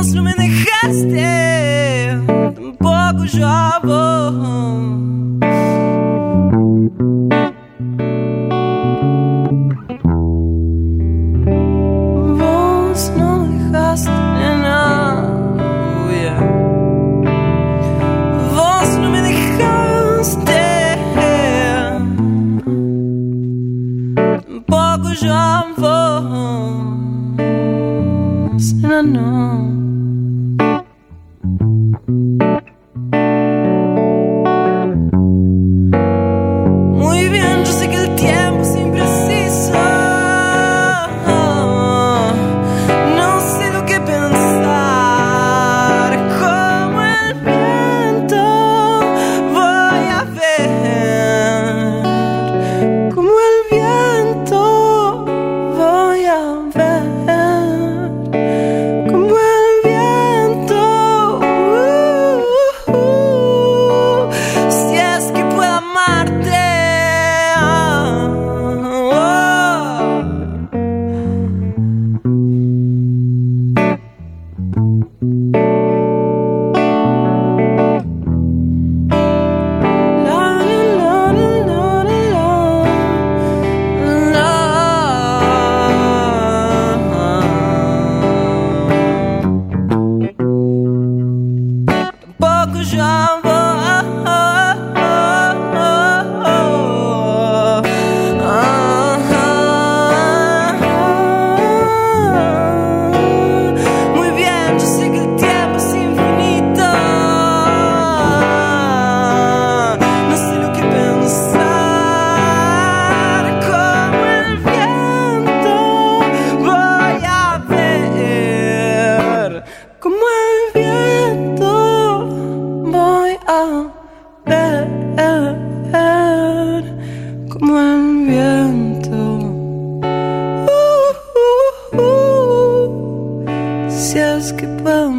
Vos no me dejaste, tampoco yo a vos. Vos no me dejaste, nena, oh yeah. Vos no me dejaste, tampoco yo a vos, nena, no. Muy bien, yo sé que el tiempo es impreciso. No sé lo que pensar. Como el viento voy a ver. Como el viento voy a ver. Como el viento. Si es que puedo amarte. Tampoco yo a vos. Muy bien, yo sé que el tiempo es infinito. No sé lo que pensar. Como el viento voy a ver. Como el viento voy a ver. Como el viento. Si es que puedo